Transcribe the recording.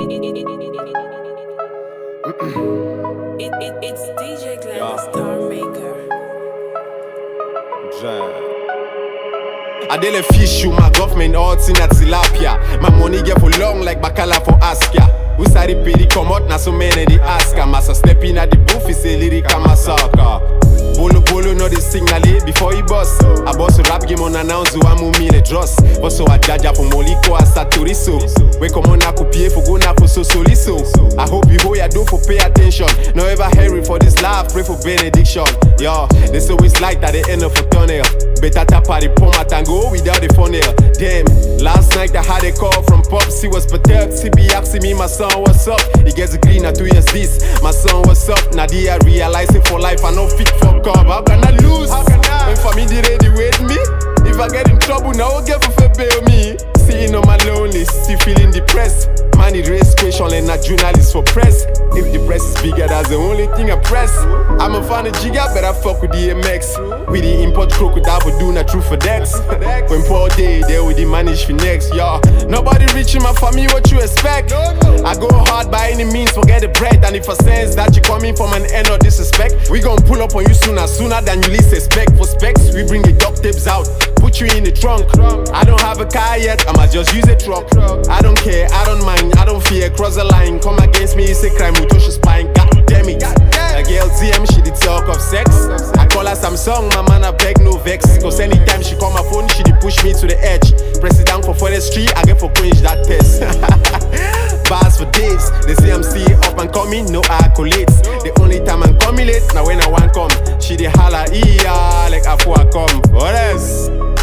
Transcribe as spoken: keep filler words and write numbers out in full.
it, it, it's D J Glenn, yeah. Star Maker. I did a fish you, my government all in at tilapia. My money get for long like bacala for Askia. Who sari peri come out, na so many they ask. Massa step in at the booth, is a lyric masaka. Bolo bolo no the signal before he bust. I boss a rap game on announce who I'm le dross. But so I jaja for Moliko and Satoriso. We come on na copy for go na for so soliso. I hope you hold your do for pay attention. No ever hurry for this life, pray for benediction. Yo, this always like at the end of a tunnel. Better tap at the pomat and go without the funnel. Damn, last night I had a call from Pops, he was perturbed. C B asking me, my son, what's up? He gets a green at two years this. My son, what's up? Nadia realizing for life I no fit for come. How can I lose? How can I? When family ready with me? If I get in trouble, now I'll get for fair bail me. Sitting on my lonely, still feeling depressed. Man, it raise question and not journalist for press. If the press is bigger, that's the only thing I press. I'm a fan of Giga, better fuck with D M X. With the import crocodile for doing a true for Dex. When Paul day, there with the manage for next, y'all. Nobody reaching my family, what you expect? I go hard by any means, forget the bread. And if I sense that you coming from an end of disrespect, we gon' pull up on you sooner, sooner than you least expect. For specs, we bring the duct tapes out, put you in the trunk. I don't have a car yet, I'ma just use a truck. I don't care, I don't mind, I don't fear. Cross the line, come against me, it's a crime, we touch your spine. God damn it. A girl T M, she the talk of sex. I call her Samsung, my man I beg no vex. Cause anytime she call my phone, she dey push me to the edge. Press it down for forestry, I get for cringe that test. Bars for days, they say I'm still up and coming, no accolades. The only time I'm coming late, now when I want come, she dey holla, yeah, like after I come. What else?